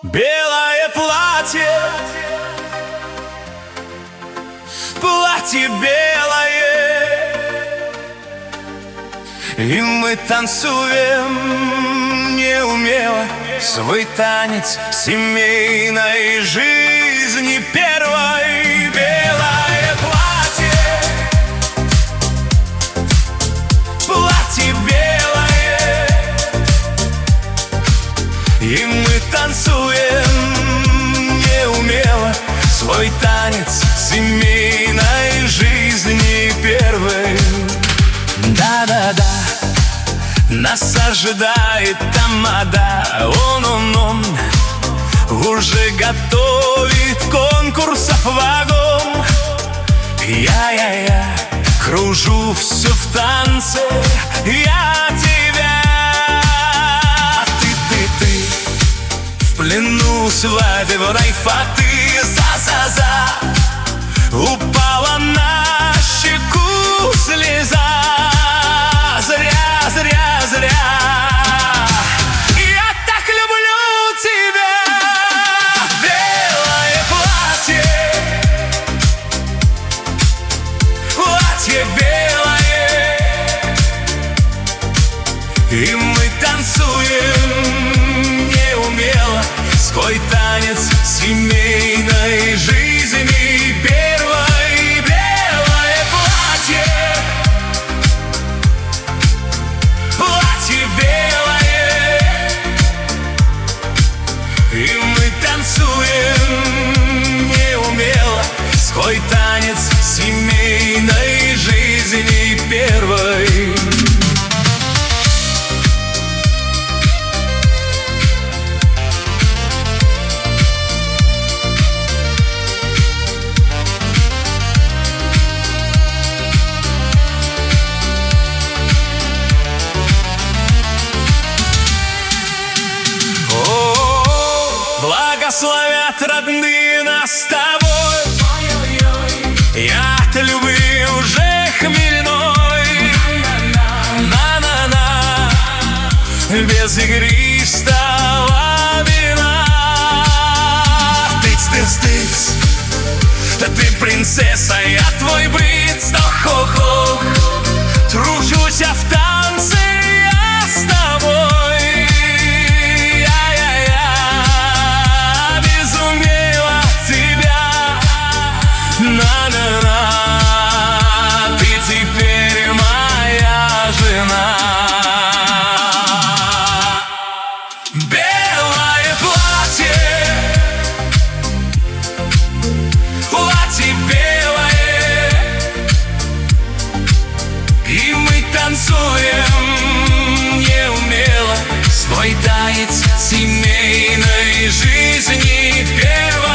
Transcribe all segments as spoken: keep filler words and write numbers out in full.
Белое платье, платье белое, и мы танцуем неумело свой танец семейной жизни первой. Белое платье, платье белое, и мы танцуем неумело свой танец семейной жизни первой. Да-да-да, нас ожидает тамада, он-он-он уже готовит конкурсов вагон. Я-я-я кружу все в танце, я тебя, ты-ты-ты в плену свадебной фаты. За-за-за упала на щеку слеза. Зря, зря, зря. Я так люблю тебя. Белое платье, платье белое, и мы танцуем неумело свой танец семейной жизни первой. Белое платье, платье белое, и мы танцуем неумело свой танец семейной жизни первой. Благословят родные нас с тобой, я от любви уже хмельной. На-на-на, без игристого вина. Тыц-тыц-тыц, да ты принцесса, я твой принц. Хо-хо, тружусь я в танце, я с тобой. На-на-на, ты теперь моя жена. Белое платье, платье белое, и мы танцуем неумело свой танец семейной жизни первой.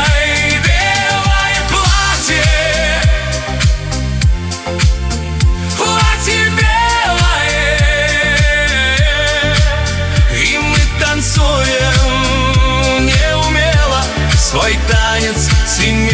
Танцуем неумело свой танец семейной.